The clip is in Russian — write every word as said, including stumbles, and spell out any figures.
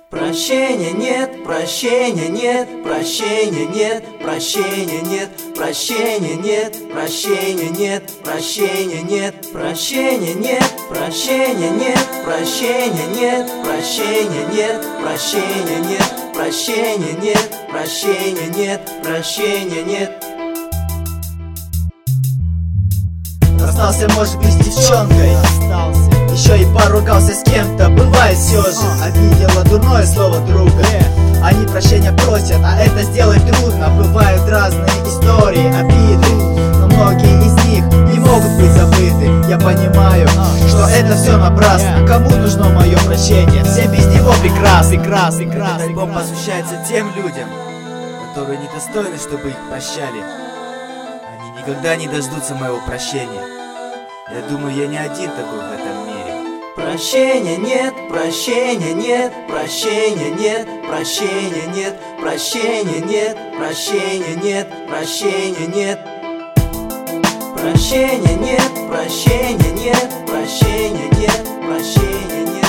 Прощения нет, прощения нет, прощения нет, прощения нет, прощения нет, прощения нет, прощения нет, прощения нет, прощения нет, прощения нет, прощения нет, прощения нет, прощения нет, прощения нет, прощения нет. Расстался, может быть, с девчонкой, еще и поругался с кем-то, бывает все же. Обидела дурное слово друга, они прощения просят, а это сделать трудно. Бывают разные истории, обиды, но многие из них не могут быть забыты. Я понимаю, что это все напрасно. Кому нужно мое прощение? Все без него прекрасны. Этот альбом посвящается тем людям, которые недостойны, чтобы их прощали. Они никогда не дождутся моего прощения. Я думаю, я не один такой в этом мире. Прощения нет, прощения нет, прощения нет, прощения нет, прощения нет, прощения нет, прощения нет. Прощения нет, прощения нет, прощения нет, прощения нет.